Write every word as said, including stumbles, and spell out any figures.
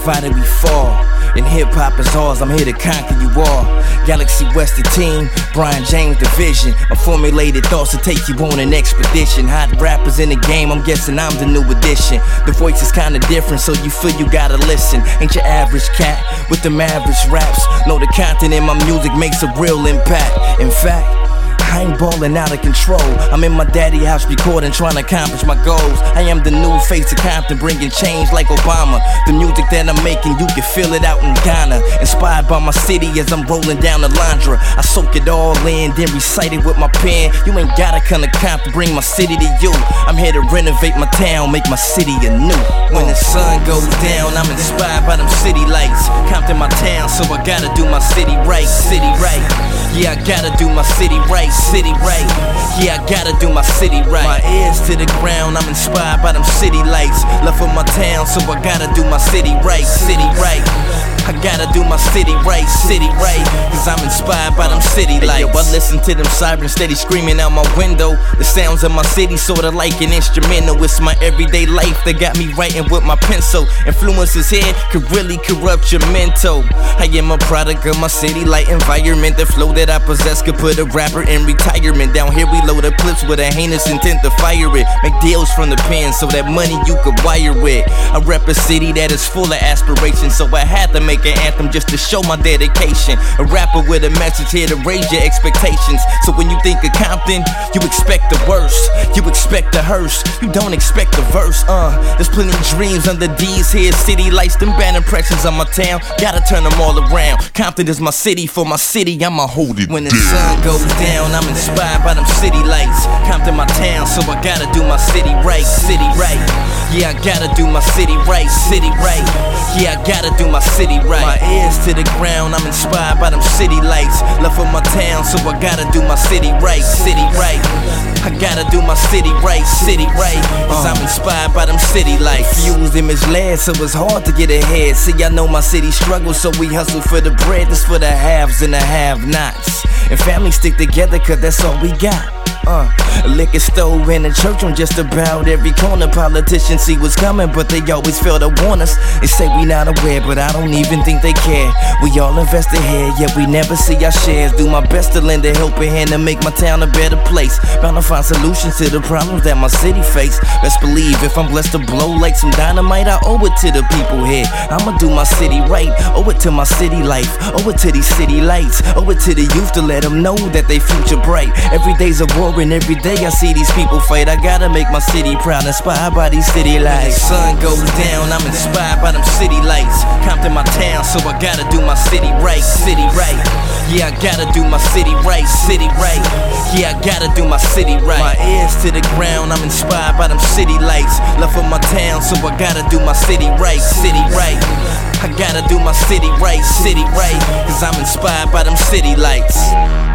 provided we fall. And hip-hop is ours, I'm here to conquer you all. Galaxy West the team, Brian James the vision. My formulated thoughts to take you on an expedition. Hot rappers in the game, I'm guessing I'm the new addition. The voice is kinda different, so you feel you gotta listen. Ain't your average cat with them average raps. Know the content in my music makes a real impact. In fact, I ain't ballin' out of control. I'm in my daddy house recording, trying to accomplish my goals. I am the new face of Compton, bringing change like Obama. The music that I'm making, you can feel it out in Ghana. Inspired by my city as I'm rolling down the Londra. I soak it all in, then recite it with my pen. You ain't gotta come to Compton, bring my city to you. I'm here to renovate my town, make my city anew. When the sun goes down, I'm inspired by them city lights. Compton my town, so I gotta do my city right, city right. Yeah, I gotta do my city right, city right. Yeah, I gotta do my city right. My ears to the ground, I'm inspired by them city lights. Love for my town, so I gotta do my city right, city right. I gotta do my city right, city right. Cause I'm inspired by them city lights. Hey, yo, I listen to them sirens steady screaming out my window. The sounds of my city sorta like an instrumental. It's my everyday life that got me writing with my pencil. Influences here could really corrupt your mental. I am a product of my city light environment. The flow that I possess could put a rapper in retirement. Down here we load up clips with a heinous intent to fire it. Make deals from the pen so that money you could wire it. I rep a city that is full of aspirations, so I had to make an anthem just to show my dedication. A rapper with a message here to raise your expectations. So when you think of Compton, you expect the worst. You expect the hearse, you don't expect the verse. Uh, there's plenty of dreams under these here city lights. Them bad impressions on my town, gotta turn them all around. Compton is my city, for my city I'ma hold it. When the sun goes down, I'm inspired by them city lights. Compton my town, so I gotta do my city right, city right. Yeah, I gotta do my city right, city right. Yeah, I gotta do my city right. My ears to the ground, I'm inspired by them city lights. Love for my town, so I gotta do my city right, city right. I gotta do my city right, city right. Cause I'm inspired by them city lights. Fused and misled, so it's hard to get ahead. See, I know my city struggles, so we hustle for the bread. This for the haves and the have-nots. And families stick together, cause that's all we got. Uh, a liquor store and a church on just about every corner. Politicians see what's coming, but they always fail to warn us. They say we not aware, but I don't even think they care. We all invested here, yet we never see our shares. Do my best to lend a helping hand to make my town a better place. Bound to find solutions to the problems that my city face. Best believe if I'm blessed to blow like some dynamite, I owe it to the people here. I'ma do my city right, owe it to my city life, owe it to these city lights, owe it to the youth to let them know that they future bright. Every day's a war and every day I see these people fight. I gotta make my city proud, inspired by these city lights. When the sun goes down, I'm inspired by them city lights. Compton my town, so I gotta do my city right, city right. Yeah, I gotta do my city right, city right. Yeah, I gotta do my city right. My ears to the ground, I'm inspired by them city lights. Love for my town, so I gotta do my city right, city right. I gotta do my city right, city right. Cause I'm inspired by them city lights.